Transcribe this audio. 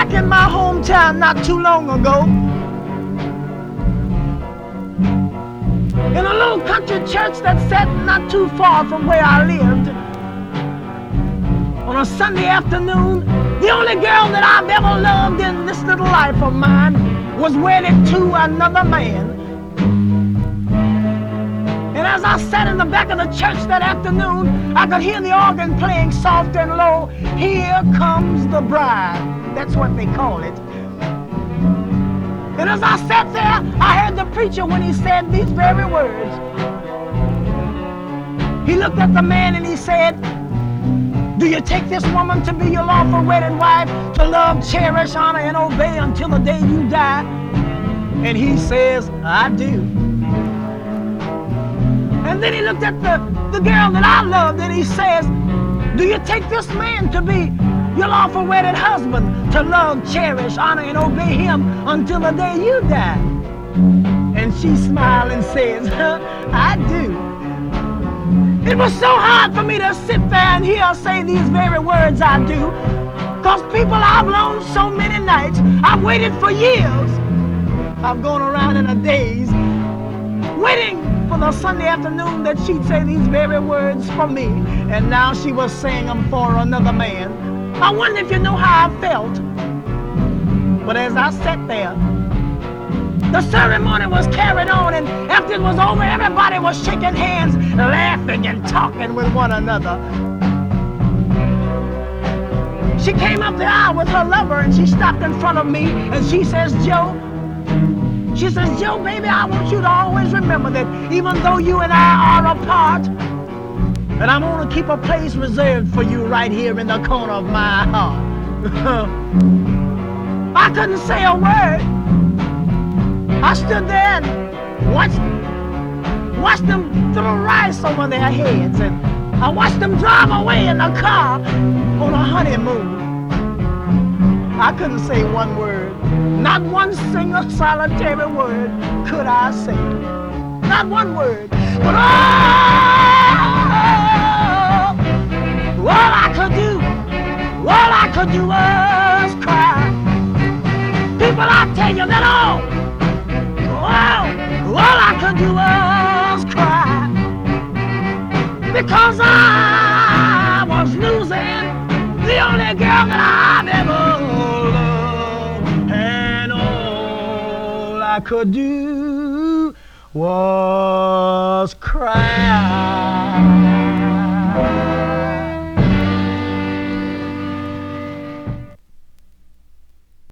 back in my hometown not too long ago, in a little country church that sat not too far from where I lived. On a Sunday afternoon, the only girl that I've ever loved in this little life of mine was wedded to another man. And as I sat in the back of the church that afternoon, I could hear the organ playing soft and low. Here comes the bride. That's what they call it. And as I sat there, I heard the preacher when he said these very words. He looked at the man and he said, do you take this woman to be your lawful wedded wife, to love, cherish, honor, and obey until the day you die? And he says, I do. And then he looked at the girl that I loved and he says, do you take this man to be your lawful wedded husband, to love, cherish, honor, and obey him until the day you die? And she smiled and says, I do. It was so hard for me to sit there and hear her say these very words, I do. Because people, I've known so many nights, I've waited for years. I've gone around in a daze, waiting for the Sunday afternoon that she'd say these very words for me. And now she was saying them for another man. I wonder if you know how I felt. But as I sat there, the ceremony was carried on, and after it was over, everybody was shaking hands, laughing and talking with one another. She came up the aisle with her lover, and she stopped in front of me, and she says, Joe, Joe, baby, I want you to always remember that even though you and I are apart, that I'm going to keep a place reserved for you right here in the corner of my heart. I couldn't say a word. I stood there and watched them throw rice over their heads, and I watched them drive away in the car on a honeymoon. I couldn't say one word. Not one single solitary word could I say. Not one word. But all I could do was cry. People, I tell you that all I could do was cry. Because I was losing the only girl that I've ever loved. And all I could do was cry.